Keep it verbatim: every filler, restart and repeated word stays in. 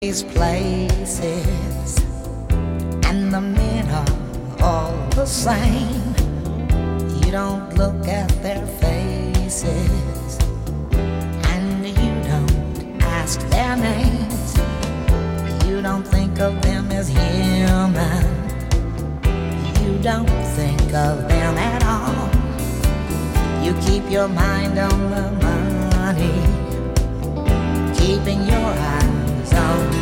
these places, and the men are all the same. You don't look at their faces, and you don't ask their names. You don't think of them as human. You don't think of them at all. You keep your mind on the money, keeping your eyes on